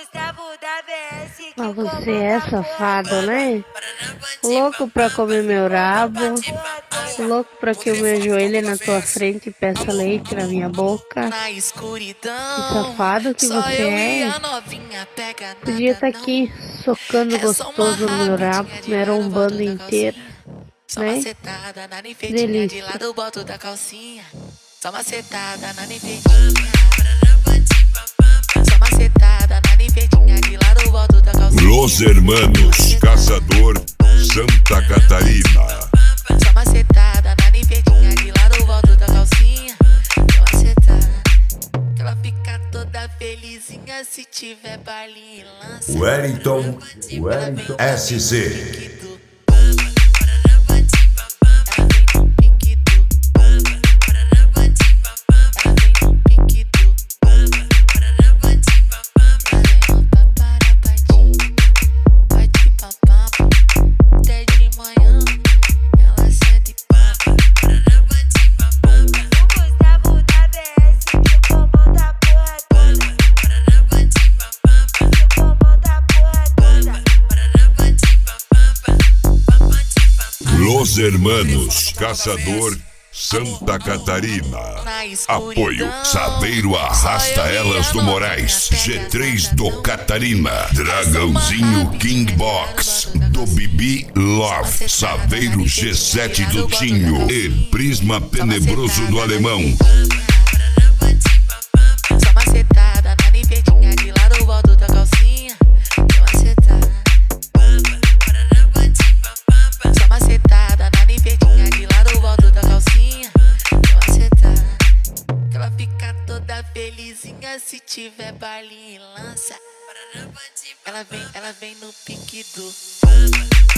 Mas você é safado, né? Louco pra comer meu rabo. Louco pra que eu me ajoelhe na tua frente e peça leite na minha boca. Que safado que você é. Podia estar aqui socando gostoso no meu rabo, me arrombando inteira, né? Delícia. Só macetada na nifeitinha. Só macetada na nifeitinha. De lado eu volto da calcinha. Los Hermanos Caçador, Santa Catarina. Só macetada na nifeitinha. De lado eu volto da calcinha. Só macetada. Que ela fica toda felizinha se tiver baile e lança. Wellington SC. Los Hermanos Caçador, Santa Catarina. Apoio Saveiro Arrasta Elas do Moraes, G3 do Catarina, Dragãozinho King Box do Bibi Love, Saveiro G7 do Tinho e Prisma Tenebroso do Alemão. Só macetada na nifeitinha. De lado eu volto da calcinha. Só macetada. Só macetada na nifeitinha. De lado eu volto da calcinha. Só macetada. Que ela fica toda felizinha se tiver baile e lança. Ela vem no pique do